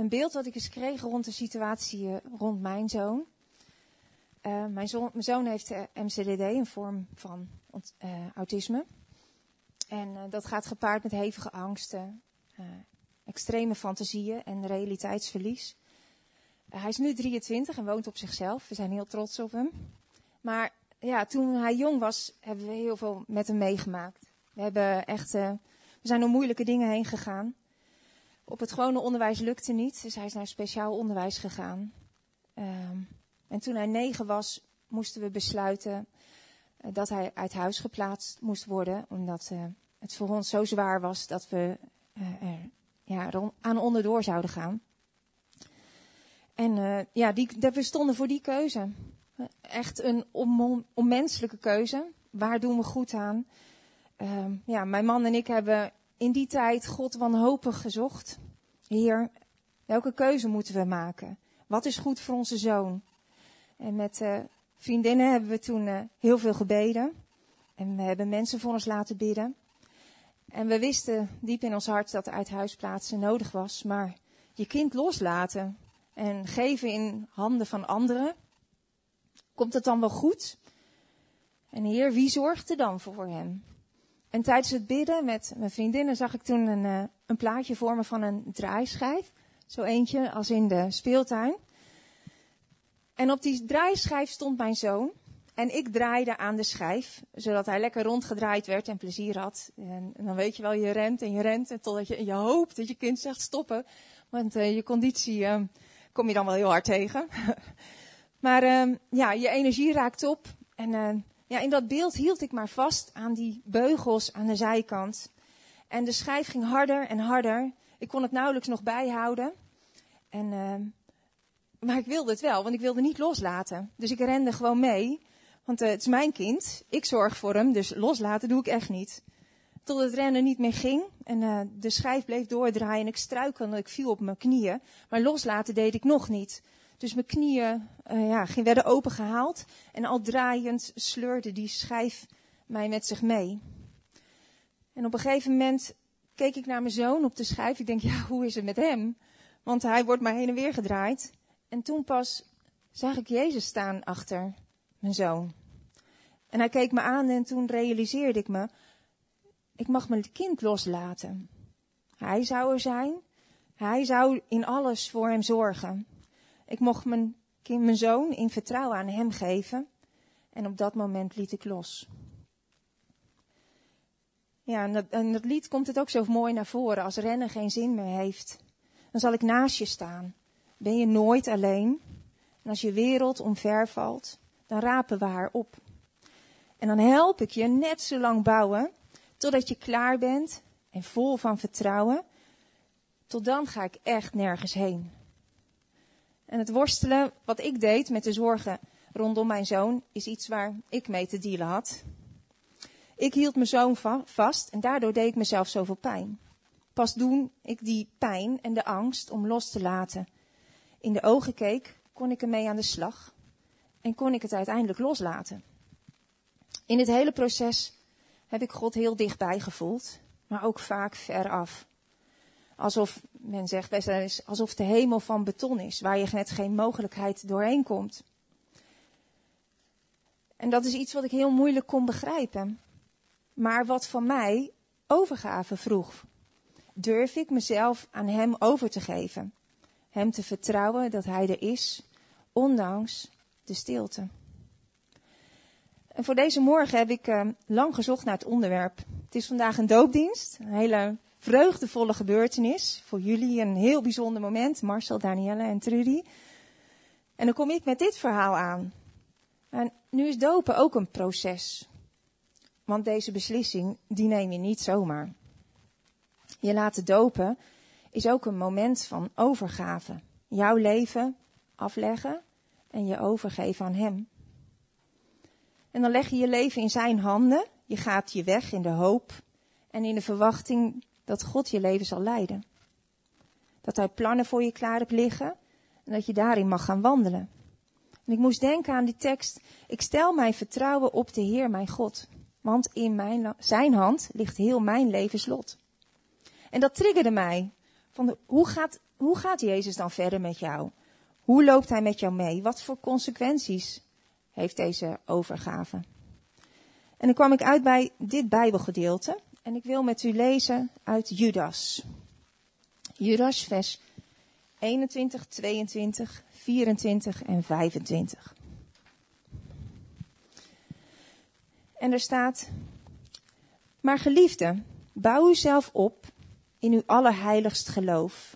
een beeld wat ik eens kreeg rond de situatie rond mijn zoon. Mijn zoon heeft MCDD, een vorm van autisme. En dat gaat gepaard met hevige angsten, extreme fantasieën en realiteitsverlies. Hij is nu 23 en woont op zichzelf. We zijn heel trots op hem. Maar ja, toen hij jong was, hebben we heel veel met hem meegemaakt. We zijn door moeilijke dingen heen gegaan. Op het gewone onderwijs lukte niet, dus hij is naar speciaal onderwijs gegaan. En toen hij 9 was, moesten we besluiten dat hij uit huis geplaatst moest worden. Omdat het voor ons zo zwaar was dat we aan onderdoor zouden gaan. En we stonden voor die keuze. Echt een onmenselijke keuze. Waar doen we goed aan? Mijn man en ik hebben in die tijd God wanhopig gezocht. Heer, welke keuze moeten we maken? Wat is goed voor onze zoon? En met vriendinnen hebben we toen heel veel gebeden. En we hebben mensen voor ons laten bidden. En we wisten diep in ons hart dat uit huis plaatsen nodig was. Maar je kind loslaten en geven in handen van anderen, komt het dan wel goed? En Heer, wie zorgt er dan voor hem? En tijdens het bidden met mijn vriendinnen zag ik toen een plaatje voor me van een draaischijf. Zo eentje als in de speeltuin. En op die draaischijf stond mijn zoon. En ik draaide aan de schijf, zodat hij lekker rondgedraaid werd en plezier had. En dan weet je wel, je rent en totdat je hoopt dat je kind zegt stoppen. Want je conditie kom je dan wel heel hard tegen. Maar je energie raakt op. En in dat beeld hield ik maar vast aan die beugels aan de zijkant. En de schijf ging harder en harder. Ik kon het nauwelijks nog bijhouden. Maar ik wilde het wel, want ik wilde niet loslaten. Dus ik rende gewoon mee. Want het is mijn kind. Ik zorg voor hem, dus loslaten doe ik echt niet. Tot het rennen niet meer ging. En de schijf bleef doordraaien en ik struikelde. Ik viel op mijn knieën. Maar loslaten deed ik nog niet. Dus mijn knieën werden opengehaald. En al draaiend sleurde die schijf mij met zich mee. En op een gegeven moment keek ik naar mijn zoon op de schijf. Ik denk, hoe is het met hem? Want hij wordt maar heen en weer gedraaid. En toen pas zag ik Jezus staan achter mijn zoon. En hij keek me aan en toen realiseerde ik me, ik mag mijn kind loslaten. Hij zou er zijn. Hij zou in alles voor hem zorgen. Ik mocht mijn zoon in vertrouwen aan hem geven. En op dat moment liet ik los. Ja, en dat lied komt het ook zo mooi naar voren. Als rennen geen zin meer heeft, dan zal ik naast je staan. Ben je nooit alleen. En als je wereld omver valt, dan rapen we haar op. En dan help ik je net zo lang bouwen, totdat je klaar bent en vol van vertrouwen. Tot dan ga ik echt nergens heen. En het worstelen wat ik deed met de zorgen rondom mijn zoon is iets waar ik mee te dealen had. Ik hield mijn zoon vast en daardoor deed ik mezelf zoveel pijn. Pas toen ik die pijn en de angst om los te laten in de ogen keek, kon ik ermee aan de slag en kon ik het uiteindelijk loslaten. In het hele proces heb ik God heel dichtbij gevoeld, maar ook vaak ver af. Alsof, men zegt best wel eens, alsof de hemel van beton is, waar je net geen mogelijkheid doorheen komt. En dat is iets wat ik heel moeilijk kon begrijpen. Maar wat van mij overgave vroeg. Durf ik mezelf aan hem over te geven? Hem te vertrouwen dat hij er is, ondanks de stilte. En voor deze morgen heb ik lang gezocht naar het onderwerp. Het is vandaag een doopdienst, een hele vreugdevolle gebeurtenis. Voor jullie een heel bijzonder moment, Marcel, Danielle en Trudy. En dan kom ik met dit verhaal aan. En nu is dopen ook een proces. Want deze beslissing, die neem je niet zomaar. Je laten dopen is ook een moment van overgave. Jouw leven afleggen en je overgeven aan hem. En dan leg je je leven in zijn handen. Je gaat je weg in de hoop en in de verwachting dat God je leven zal leiden. Dat hij plannen voor je klaar hebt liggen en dat je daarin mag gaan wandelen. En ik moest denken aan die tekst. Ik stel mijn vertrouwen op de Heer mijn God. Want in zijn hand ligt heel mijn levenslot. En dat triggerde mij. Hoe hoe gaat Jezus dan verder met jou? Hoe loopt hij met jou mee? Wat voor consequenties heeft deze overgave? En dan kwam ik uit bij dit Bijbelgedeelte. En ik wil met u lezen uit Judas. Judas, vers 21, 22, 24 en 25. En er staat: Maar geliefden, bouw uzelf op in uw allerheiligst geloof.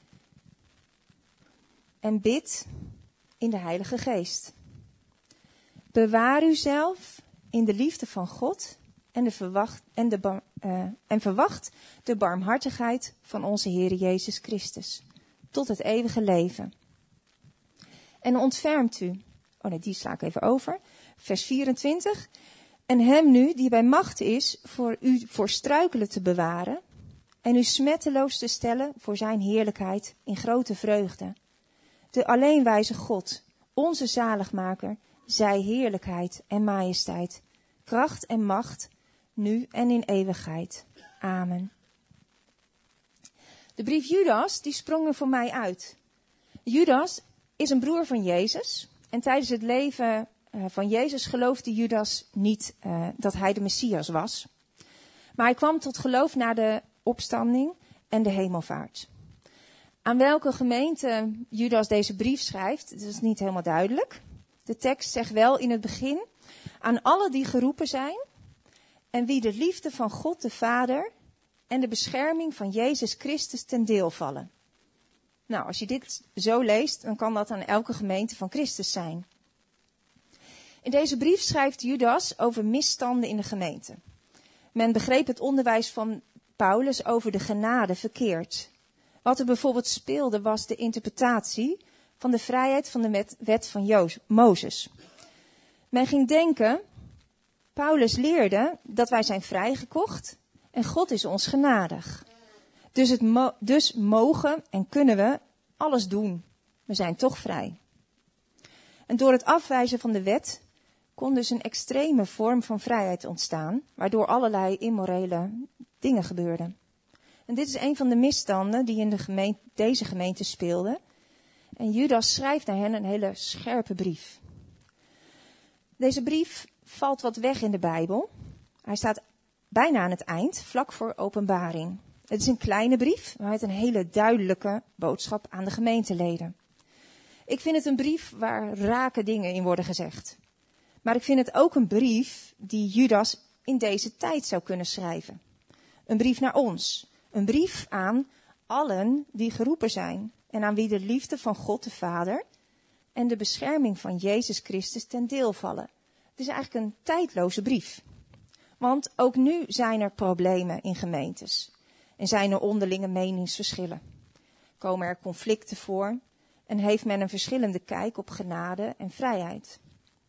En bid in de Heilige Geest. Bewaar uzelf in de liefde van God en verwacht de barmhartigheid van onze Heer Jezus Christus tot het eeuwige leven. En ontfermt u, die sla ik even over, vers 24. En hem nu, die bij macht is, voor u voor struikelen te bewaren en u smetteloos te stellen voor zijn heerlijkheid in grote vreugde. De alleenwijze God, onze zaligmaker, zij heerlijkheid en majesteit, kracht en macht, nu en in eeuwigheid. Amen. De brief Judas, die sprong er voor mij uit. Judas is een broer van Jezus. En tijdens het leven van Jezus geloofde Judas niet dat hij de Messias was. Maar hij kwam tot geloof na de opstanding en de hemelvaart. Aan welke gemeente Judas deze brief schrijft, dat is niet helemaal duidelijk. De tekst zegt wel in het begin: aan alle die geroepen zijn en wie de liefde van God de Vader en de bescherming van Jezus Christus ten deel vallen. Nou, als je dit zo leest, dan kan dat aan elke gemeente van Christus zijn. In deze brief schrijft Judas over misstanden in de gemeente. Men begreep het onderwijs van Paulus over de genade verkeerd. Wat er bijvoorbeeld speelde was de interpretatie van de vrijheid van de wet van Mozes. Men ging denken, Paulus leerde dat wij zijn vrijgekocht en God is ons genadig. Dus mogen en kunnen we alles doen. We zijn toch vrij. En door het afwijzen van de wet kon dus een extreme vorm van vrijheid ontstaan, waardoor allerlei immorele dingen gebeurden. En dit is een van de misstanden die in deze gemeente speelden. En Judas schrijft naar hen een hele scherpe brief. Deze brief valt wat weg in de Bijbel. Hij staat bijna aan het eind, vlak voor Openbaring. Het is een kleine brief, maar met een hele duidelijke boodschap aan de gemeenteleden. Ik vind het een brief waar rake dingen in worden gezegd. Maar ik vind het ook een brief die Judas in deze tijd zou kunnen schrijven. Een brief naar ons. Een brief aan allen die geroepen zijn en aan wie de liefde van God de Vader en de bescherming van Jezus Christus ten deel vallen. Het is eigenlijk een tijdloze brief. Want ook nu zijn er problemen in gemeentes. En zijn er onderlinge meningsverschillen. Komen er conflicten voor en heeft men een verschillende kijk op genade en vrijheid.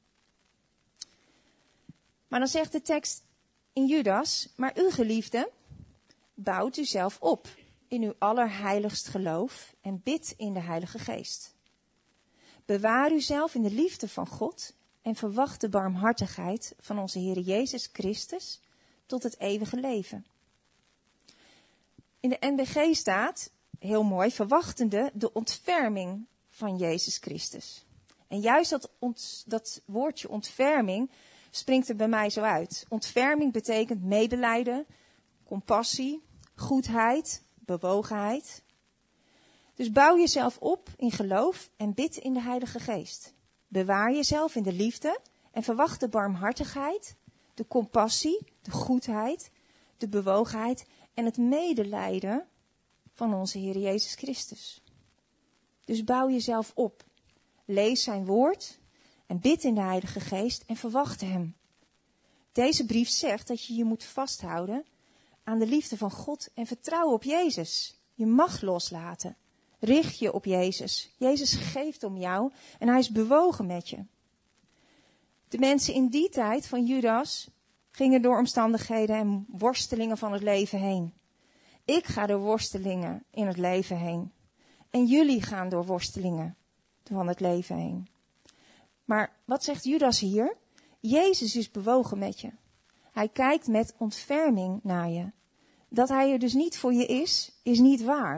Maar dan zegt de tekst in Judas, maar u geliefden, bouwt u zelf op in uw allerheiligst geloof en bid in de Heilige Geest. Bewaar uzelf in de liefde van God en verwacht de barmhartigheid van onze Heer Jezus Christus tot het eeuwige leven. In de NBG staat, heel mooi, verwachtende de ontferming van Jezus Christus. En juist dat woordje ontferming springt er bij mij zo uit. Ontferming betekent medelijden, compassie, goedheid, bewogenheid. Dus bouw jezelf op in geloof en bid in de Heilige Geest. Bewaar jezelf in de liefde en verwacht de barmhartigheid, de compassie, de goedheid, de bewogenheid en het medelijden van onze Heer Jezus Christus. Dus bouw jezelf op. Lees zijn woord en bid in de Heilige Geest en verwacht hem. Deze brief zegt dat je je moet vasthouden aan de liefde van God en vertrouwen op Jezus. Je mag loslaten. Richt je op Jezus. Jezus geeft om jou en hij is bewogen met je. De mensen in die tijd van Judas gingen door omstandigheden en worstelingen van het leven heen. Ik ga door worstelingen in het leven heen. En jullie gaan door worstelingen van het leven heen. Maar wat zegt Judas hier? Jezus is bewogen met je. Hij kijkt met ontferming naar je. Dat hij er dus niet voor je is niet waar.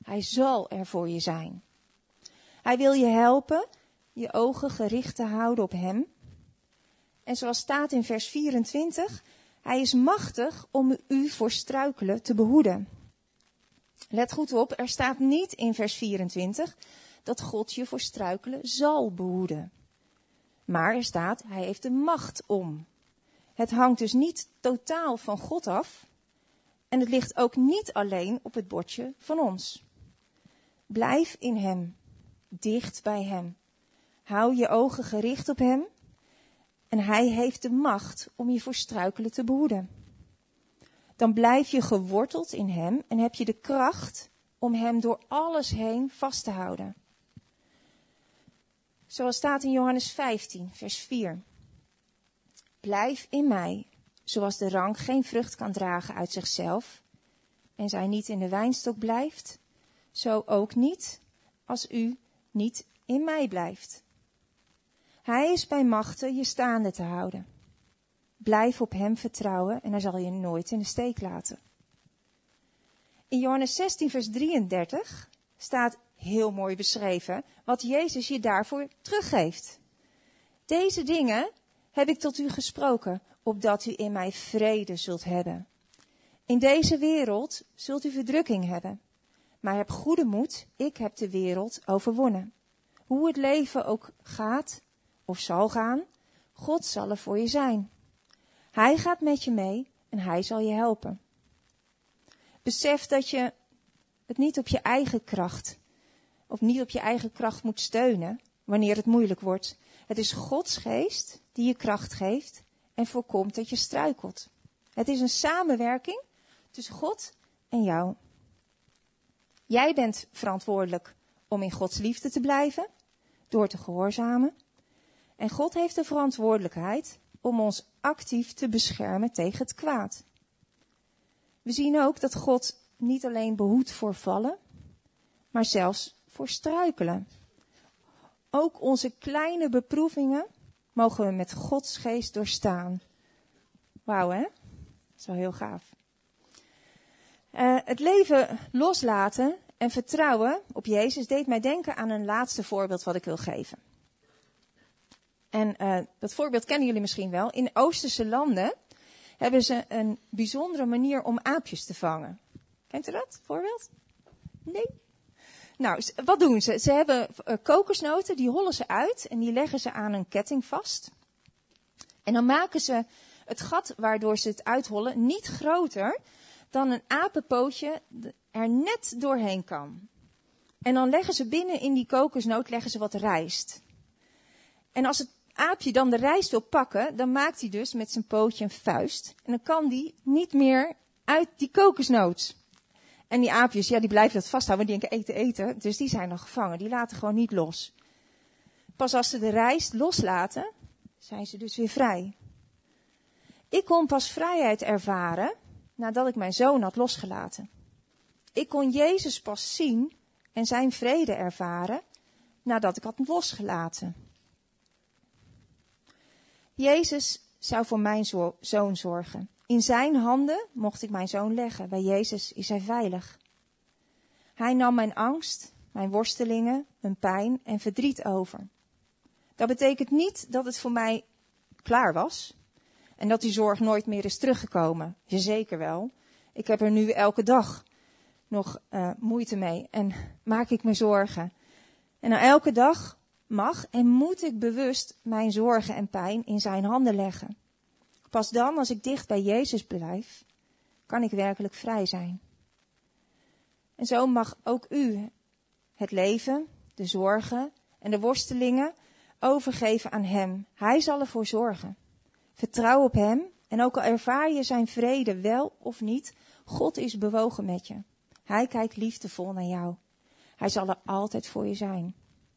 Hij zal er voor je zijn. Hij wil je helpen je ogen gericht te houden op hem. En zoals staat in vers 24, hij is machtig om u voor struikelen te behoeden. Let goed op, er staat niet in vers 24 dat God je voor struikelen zal behoeden. Maar er staat, hij heeft de macht om. Het hangt dus niet totaal van God af. En het ligt ook niet alleen op het bordje van ons. Blijf in hem, dicht bij hem. Hou je ogen gericht op hem. En hij heeft de macht om je voor struikelen te behoeden. Dan blijf je geworteld in hem en heb je de kracht om hem door alles heen vast te houden. Zoals staat in Johannes 15, vers 4. Blijf in mij, zoals de rank geen vrucht kan dragen uit zichzelf, en zij niet in de wijnstok blijft, zo ook niet als u niet in mij blijft. Hij is bij machte je staande te houden. Blijf op hem vertrouwen en hij zal je nooit in de steek laten. In Johannes 16, vers 33 staat heel mooi beschreven wat Jezus je daarvoor teruggeeft. Deze dingen heb ik tot u gesproken, opdat u in mij vrede zult hebben. In deze wereld zult u verdrukking hebben. Maar heb goede moed, ik heb de wereld overwonnen. Hoe het leven ook gaat of zal gaan, God zal er voor je zijn. Hij gaat met je mee en hij zal je helpen. Besef dat je het niet op je eigen kracht, of niet op je eigen kracht moet steunen wanneer het moeilijk wordt. Het is Gods geest die je kracht geeft en voorkomt dat je struikelt. Het is een samenwerking tussen God en jou. Jij bent verantwoordelijk om in Gods liefde te blijven, door te gehoorzamen. En God heeft de verantwoordelijkheid om ons actief te beschermen tegen het kwaad. We zien ook dat God niet alleen behoedt voor vallen, maar zelfs voor struikelen. Ook onze kleine beproevingen mogen we met Gods geest doorstaan. Wauw, hè? Dat is wel heel gaaf. Het leven loslaten en vertrouwen op Jezus deed mij denken aan een laatste voorbeeld wat ik wil geven. En dat voorbeeld kennen jullie misschien wel. In Oosterse landen hebben ze een bijzondere manier om aapjes te vangen. Kent u dat voorbeeld? Nee? Nou, wat doen ze? Ze hebben kokosnoten, die hollen ze uit en die leggen ze aan een ketting vast. En dan maken ze het gat waardoor ze het uithollen niet groter dan een apenpootje er net doorheen kan. En dan leggen ze binnen in die kokosnoot wat rijst. En als het aapje dan de rijst wil pakken, dan maakt hij dus met zijn pootje een vuist. En dan kan die niet meer uit die kokosnoot. En die aapjes, ja, die blijven dat vasthouden, die denken eten. Dus die zijn dan gevangen, die laten gewoon niet los. Pas als ze de rijst loslaten, zijn ze dus weer vrij. Ik kon pas vrijheid ervaren nadat ik mijn zoon had losgelaten. Ik kon Jezus pas zien en zijn vrede ervaren nadat ik had losgelaten. Jezus zou voor mijn zoon zorgen. In zijn handen mocht ik mijn zoon leggen. Bij Jezus is hij veilig. Hij nam mijn angst, mijn worstelingen, mijn pijn en verdriet over. Dat betekent niet dat het voor mij klaar was. En dat die zorg nooit meer is teruggekomen. Zeker wel. Ik heb er nu elke dag nog moeite mee. En maak ik me zorgen. En nou, elke dag mag en moet ik bewust mijn zorgen en pijn in zijn handen leggen. Pas dan, als ik dicht bij Jezus blijf, kan ik werkelijk vrij zijn. En zo mag ook u het leven, de zorgen en de worstelingen overgeven aan hem. Hij zal ervoor zorgen. Vertrouw op hem en ook al ervaar je zijn vrede wel of niet, God is bewogen met je. Hij kijkt liefdevol naar jou. Hij zal er altijd voor je zijn.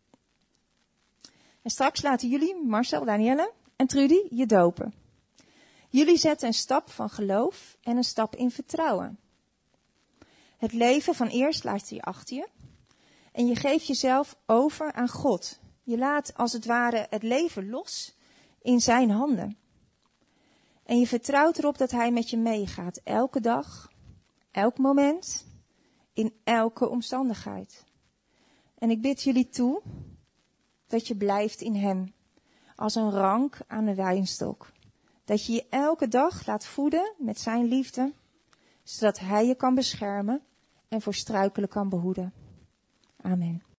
En straks laten jullie, Marcel, Danielle en Trudy, je dopen. Jullie zetten een stap van geloof en een stap in vertrouwen. Het leven van eerst laat je achter je. En je geeft jezelf over aan God. Je laat als het ware het leven los in zijn handen. En je vertrouwt erop dat hij met je meegaat. Elke dag, elk moment, in elke omstandigheid. En ik bid jullie toe dat je blijft in hem, als een rank aan de wijnstok. Dat je je elke dag laat voeden met zijn liefde, zodat hij je kan beschermen en voor struikelen kan behoeden. Amen.